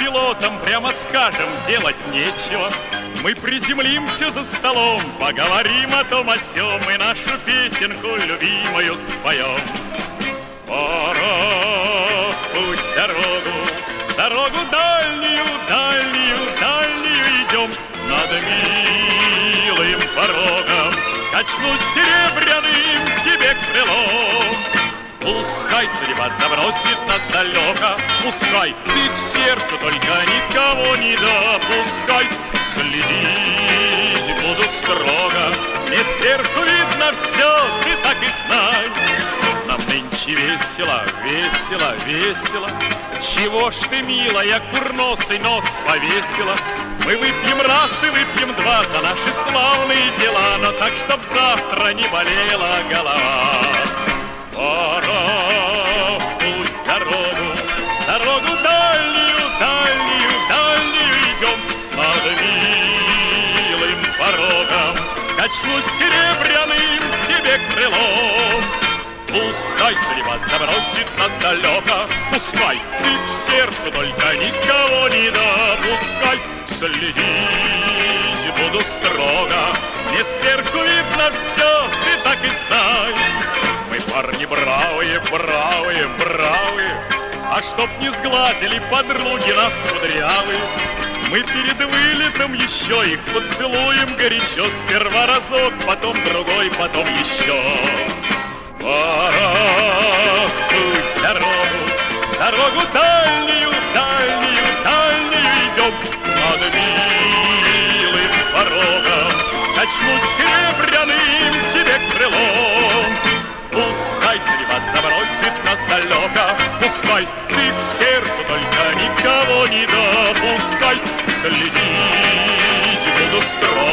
пилотам, прямо скажем, делать нечего. Мы приземлимся за столом, поговорим о том о сём и нашу песенку любимую споем. Пора в путь дорогу, дорогу дальнюю, дальнюю, дальнюю идем. Над милым порогом качнусь серебряным тебе крылом. Пускай судьба забросит нас далеко, пускай ты к сердцу только никого не допускай. Следить буду строго, мне сверху видно все, ты так и знай. Нам нынче весело, весело, весело. Чего ж ты, милая, курносый нос повесила? Мы выпьем раз и выпьем два за наши славные дела, но так, чтоб завтра не болела голова. Пора в путь дорогу, дорогу дальнюю, дальнюю, дальнюю идем. Над милым порогом качнусь серебряным тебе крылом. Пускай судьба забросит нас далеко, пускай ты к сердцу только никого не допускай. Следить буду строго, мне сверху видно все, ты так и знай. Мы парни бравые, бравые, бравые, а чтоб не сглазили подруги нас кудрявые, мы перед вылетом еще их поцелуем горячо. Сперва разок, потом другой, потом еще. Пора в путь дорогу, дорогу дальнюю, дальнюю, дальнюю идем. Над милым порогом качнусь серебряным тебе крылом. Пускай судьба забросит нас далеко, пускай ты к сердцу только никого не допускай. Следить буду строго,